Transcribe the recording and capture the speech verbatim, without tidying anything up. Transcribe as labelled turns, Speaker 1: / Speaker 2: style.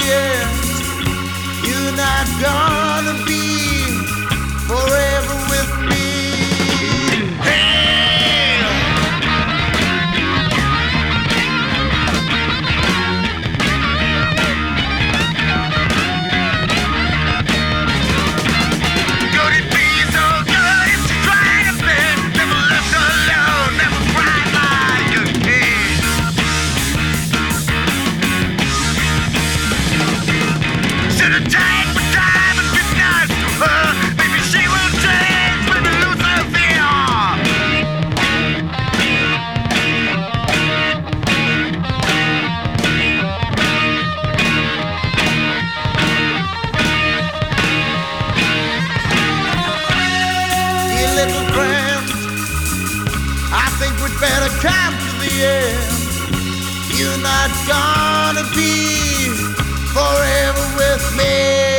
Speaker 1: end. You're not gonna be forever with me. Hey! Could it be so good? It's trying to bend. Never left alone, never cried like a kid. Should've taken my time and been nice to her. Maybe she will change when we lose her fear. Dear little friend, I think we'd better come to the end. You're not gonna be forever with me.